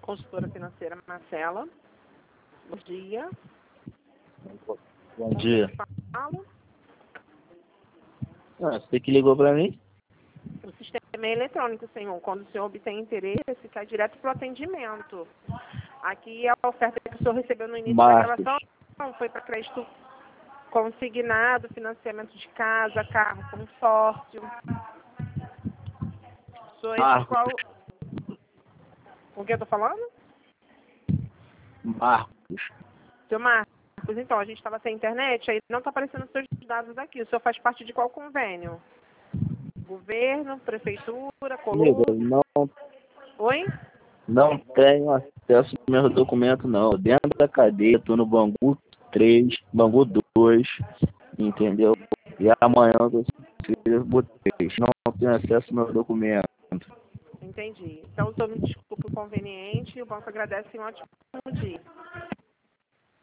Consultora financeira Marcela. Bom dia. Bom dia. Falo. Você que ligou para mim? O sistema é eletrônico, senhor. Quando o senhor obtém interesse, cai direto para o atendimento. Aqui a oferta que o senhor recebeu no início da gravação foi para crédito consignado, financiamento de casa, carro, consórcio. Sou esse qual... Com quem eu tô falando? Marcos. Seu Marcos, então, a gente estava sem internet, aí não está aparecendo os seus dados aqui. O senhor faz parte de qual convênio? Governo, prefeitura, coluna? Não, Oi? não tenho acesso aos meus documentos, não. Dentro da cadeia, estou no Bangu 3, Bangu 2, entendeu? E amanhã eu vou ter. Não tenho acesso aos meus documentos. Entendi. Então, o senhor me desculpe o conveniente e o banco agradece um ótimo dia.